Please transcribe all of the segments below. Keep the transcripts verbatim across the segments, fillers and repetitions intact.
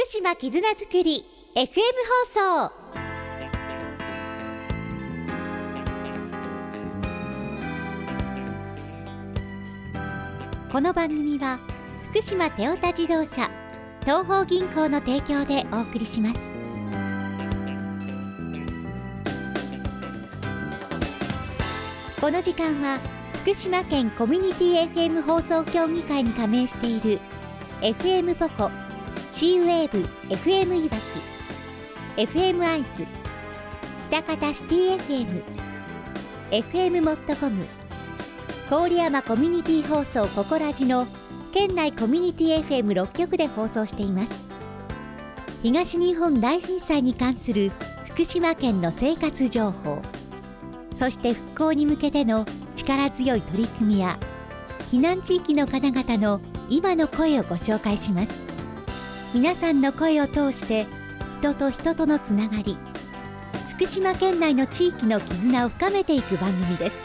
福島絆づくり エフエム 放送。この番組は福島テオタ自動車東邦銀行の提供でお送りします。この時間は福島県コミュニティ エフエム 放送協議会に加盟している エフエム ポコ、シーウェーブ エフエム いわき、エフエム アイズ、北方シティ エフエム、エフエム モットコム、郡山コミュニティ放送ココラジの県内コミュニティ エフエムろっ 局で放送しています。東日本大震災に関する福島県の生活情報、そして復興に向けての力強い取り組みや避難地域の方々の今の声をご紹介します。皆さんの声を通して人と人とのつながり、福島県内の地域の絆を深めていく番組です。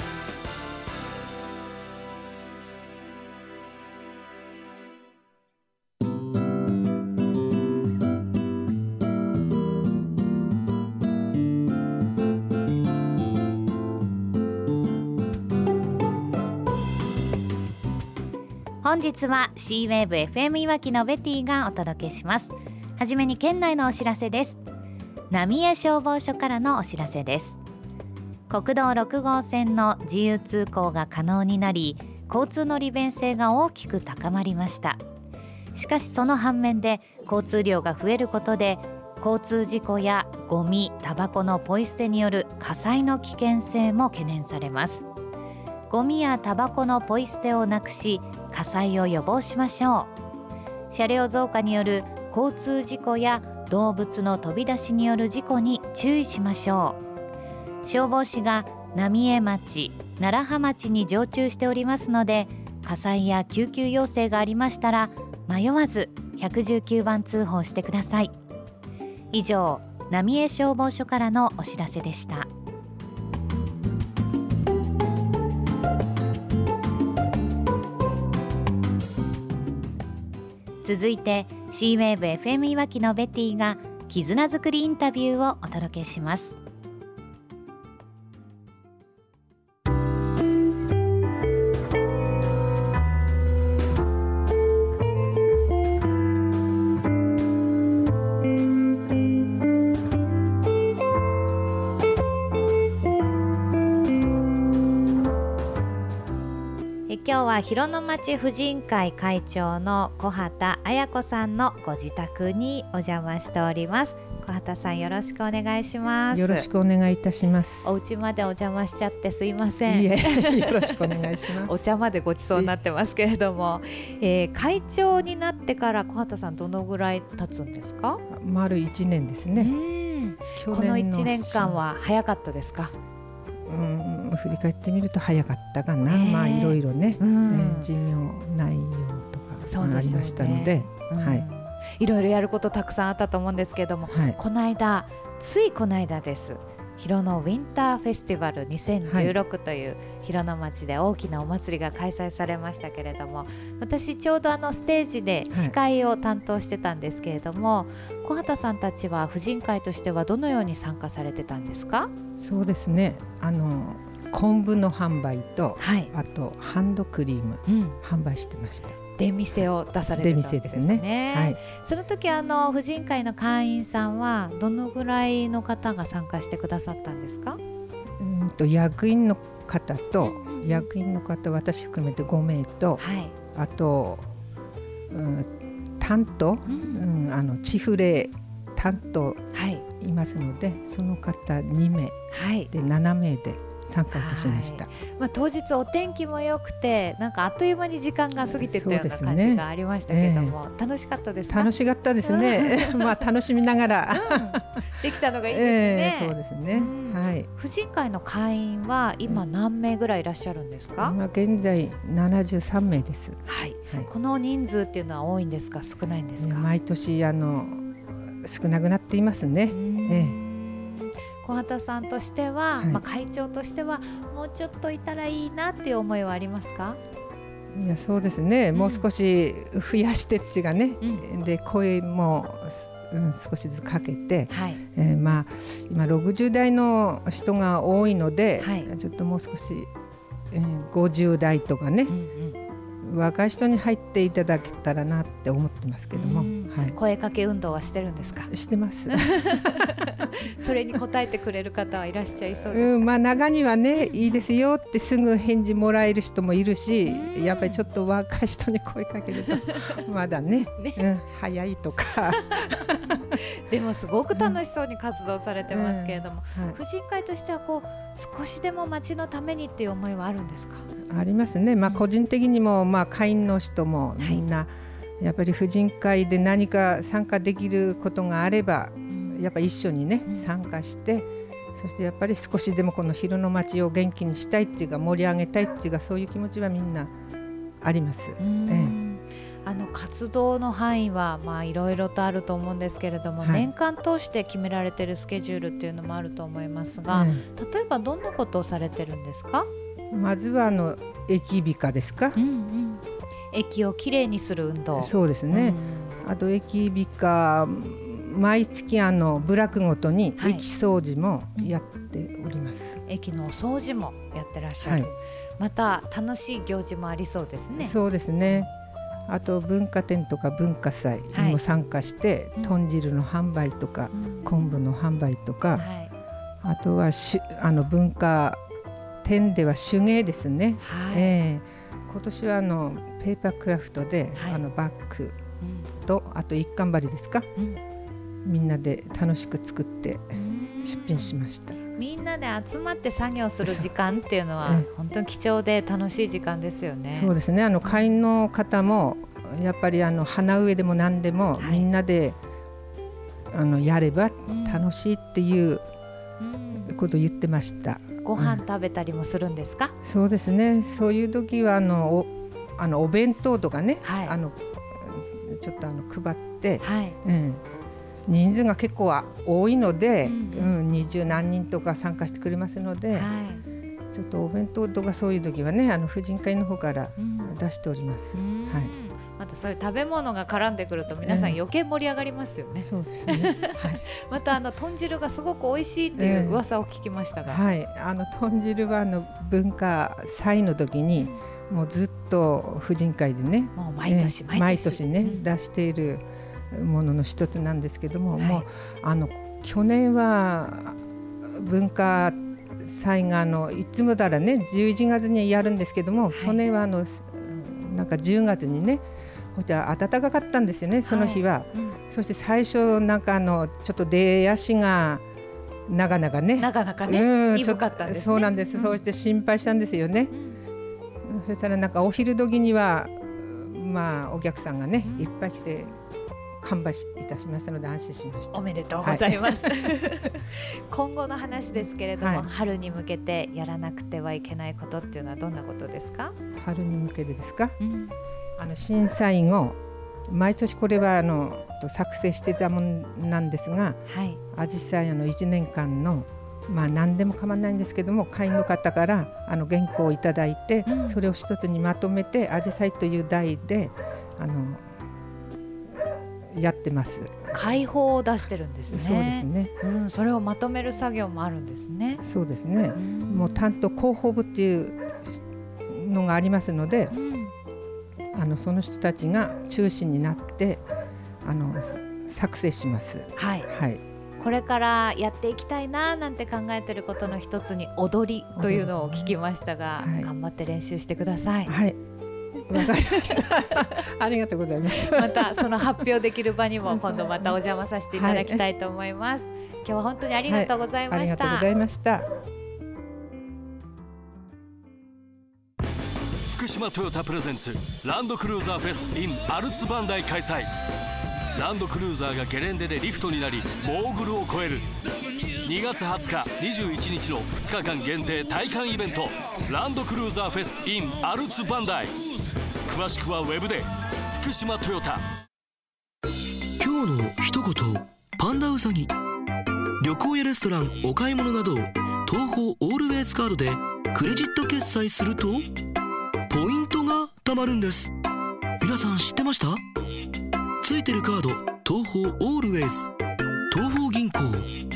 本日は シーウェーブ エフエム いわきのベティがお届けします。はじめに県内のお知らせです。浪江消防署からのお知らせです。国道ろく号線の自由通行が可能になり、交通の利便性が大きく高まりました。しかしその反面で交通量が増えることで交通事故やゴミ、タバコのポイ捨てによる火災の危険性も懸念されます。ゴミやタバコのポイ捨てをなくし、火災を予防しましょう。車両増加による交通事故や動物の飛び出しによる事故に注意しましょう。消防士が浪江町、楢葉町に常駐しておりますので、火災や救急要請がありましたら迷わずいちいちきゅうばん通報してください。以上、浪江消防署からのお知らせでした。続いて シーウェーブ エフエム いわきのベティが絆づくりインタビューをお届けします。今日は広野町婦人会会長の小畑彩子さんのご自宅にお邪魔しております。小畑さん、よろしくお願いします。 よろしくお願いいたします。 お家までお邪魔しちゃってすいません。 いえ、よろしくお願いします。 お茶までごちそうになってますけれども、えー、会長になってから小畑さんどのぐらい経つんですか？ 丸いちねんですね。 うんこのいちねんかんは早かったですか？ うん、振り返ってみると早かったかな、まあいろいろね、うん、えー、事業内容とかありましたので、 うん、 はい、 いろいろやることたくさんあったと思うんですけれども、はい、この間ついこの間です、広野ウィンターフェスティバルにせんじゅうろくという広野町で大きなお祭りが開催されましたけれども、私ちょうどあのステージで司会を担当してたんですけれども、はい、小畑さんたちは婦人会としてはどのように参加されてたんですか？ そうですね、あの昆布の販売と、 はい、 あとハンドクリーム、うん、販売してました。 出店を出されてたんですね。 出店ですね。はい、 その時あの婦人会の会員さんはどのぐらいの方が参加してくださったんですか？ うんと役員の方と、うんうん、役員の方私含めてごめいと、はい、あと、うん、担当、うんうん、あのチフレ担当いますので、はい、その方にめい、はい、でななめいで参加いたしました。 はい、まあ、当日お天気も良くて、なんかあっという間に時間が過ぎていったような感じがありましたけれども、ね、えー、楽しかったですか？ 楽しかったですね。まあ楽しみながら、 うん、できたのがいいですね。 えー、そうですね。うん、はい。 婦人会の会員は今何名ぐらいいらっしゃるんですか？ 今現在ななじゅうさんめいです。 はい。はい、この人数っていうのは多いんですか、少ないんですか？ 毎年あの少なくなっていますね。えー小畑さんとしては、はい、まあ、会長としてはもうちょっといたらいいなっていう思いはありますか？ いやそうですね、うん、もう少し増やしてっていうかね、うん、で声も、うん、少しずつかけて、はいえーまあ、今ろくじゅう代の人が多いので、はい、ちょっともう少し、えー、ごじゅう代とかね、うんうん、若い人に入っていただけたらなって思ってますけども、はい、 声かけ運動はしてるんですか？ してますそれに応えてくれる方はいらっしゃいそうですか？ うん、まあ、中にはねいいですよってすぐ返事もらえる人もいるし、やっぱりちょっと若い人に声かけるとまだ ね, ね、うん、早いとかでもすごく楽しそうに活動されてますけれども、うんうんはい、婦人会としてはこう少しでも町のためにっていう思いはあるんですか？ ありますね、まあ、個人的にも、まあ、会員の人もみんな、はい、やっぱり婦人会で何か参加できることがあれば、うん、やっぱり一緒にね、うん、参加して、そしてやっぱり少しでもこの広野町を元気にしたいっていうか盛り上げたいっていうか、そういう気持ちはみんなあります。うんええ、あの活動の範囲はまあいろいろとあると思うんですけれども、はい、年間通して決められているスケジュールっていうのもあると思いますが、ええ、例えばどんなことをされてるんですか？ まずはあの駅美化ですか、うんうん、 駅をきれいにする運動。 そうですね、うん、あと駅美化毎月あの部落ごとに駅掃除もやっております、はいうん、駅のお掃除もやってらっしゃる、はい、また楽しい行事もありそうですね。 そうですね、あと文化展とか文化祭にも参加して、はい、豚汁の販売とか、うん、昆布の販売とか、はい、あとはしあの文化展では手芸ですね、はいえー、今年はあのペーパークラフトで、はい、あのバッグと、うん、あと一貫張りですか、うん、みんなで楽しく作って出品しました。 みんなで集まって作業する時間っていうのは本当に貴重で楽しい時間ですよね。 そうですね、あの会員の方もやっぱりあの花植えでも何でも、はい、みんなであのやれば楽しいっていうことを言ってました、 うん、ご飯食べたりもするんですか？ うん、そうですね、そういう時はあの お, あのお弁当とかね、はい、あのちょっとあの配って、はいうん、人数が結構は多いので、うんうん、にじゅう何人とか参加してくれますので、はい、ちょっとお弁当とかそういう時はね、あの婦人会の方から出しております、うんはい、 またそういう食べ物が絡んでくると皆さん余計盛り上がりますよね、 うん、そうですね、はい、 またあの豚汁がすごく美味しいっていう噂を聞きましたが、 えー、はい、あの豚汁はあの文化祭の時にもうずっと婦人会でね、 もう毎年毎年、 毎年ね、うん、出しているものの一つなんですけども、はい、もうあの去年は文化祭があのいつもならねじゅういちがつにやるんですけども、はい、去年はあのなんかじゅうがつにね、じゃあ暖かかったんですよね、その日は、はいうん、そして最初なんかあのちょっと出足がなかなかねなかなかね、うん、鈍かったんですね。 そうなんです、うん、そうして心配したんですよね、うん、そしたらなんかお昼時にはまあお客さんがね、うん、いっぱい来て完売いたしましたので安心しました。 おめでとうございます、はい、今後の話ですけれども、はい、春に向けてやらなくてはいけないことっていうのはどんなことですか？ 春に向けてですか、うん、あの震災後毎年これはあの作成していたものなんですが、はい、あじさいあのいちねんかんのまあ何でも構わないんですけども、会員の方からあの原稿をいただいて、うん、それを一つにまとめてあじさいという題であのやってます。 会報を出してるんですね。 そうですね、 うん、それをまとめる作業もあるんですね。 そうですね、うん、もう担当広報部っていうのがありますので、うん、あのその人たちが中心になってあの作成します。 はい、はい、これからやっていきたいななんて考えていることの一つに踊りというのを聞きましたが、はい、頑張って練習してください。 はい、わかりましたありがとうございます。 またその発表できる場にも今度またお邪魔させていただきたいと思います、はい、今日は本当にありがとうございました、はい、ありがとうございました。 福島トヨタプレゼンツランドクルーザーフェス in アルツバンダイ開催。ランドクルーザーがゲレンデでリフトになりモーグルを超えるにがつはつかにじゅういちにちのふつかかん限定体感イベントランドクルーザーフェス in アルツバンダイ。詳しくはウェブで福島トヨタ。 今日の一言パンダウサギ。旅行やレストランお買い物など東宝オールウェイズカードでクレジット決済するとポイントが貯まるんです。皆さん知ってました？ついてるカード、東宝オールウェイズ、東宝銀行。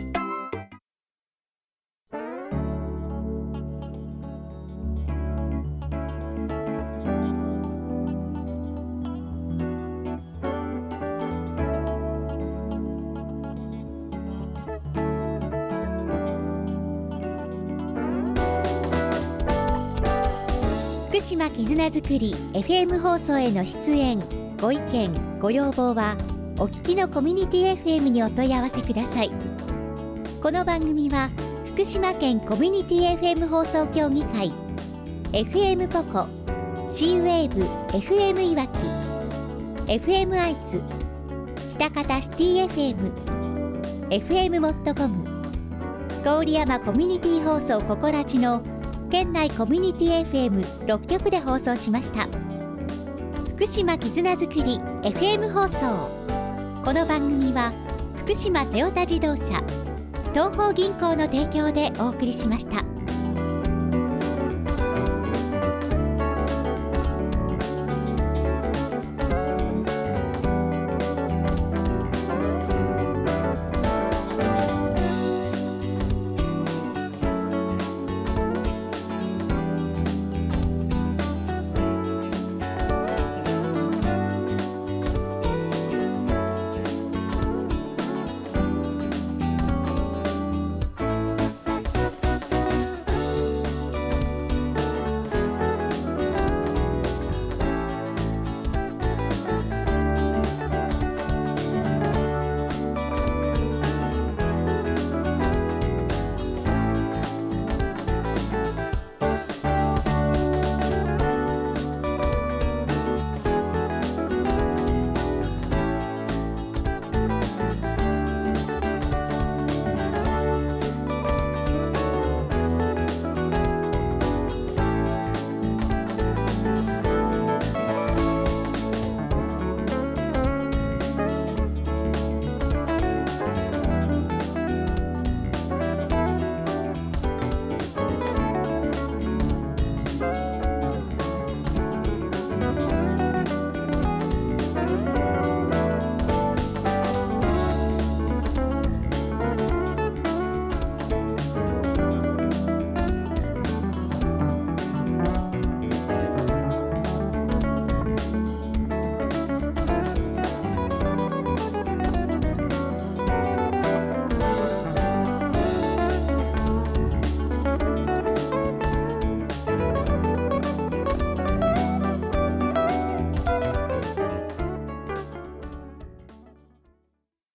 福島絆づくり エフエム 放送への出演ご意見ご要望はお聞きのコミュニティ エフエム にお問い合わせください。この番組は福島県コミュニティ エフエム 放送協議会 エフエム ポコ C ウェーブ エフエム いわき エフエム 愛知北方シティ エフエム エフエム モットコム郡山コミュニティ放送ココラジの県内コミュニティ エフエムろっきょくで放送しました。福島絆づくり エフエム 放送。この番組は福島トヨタ自動車、東邦銀行の提供でお送りしました。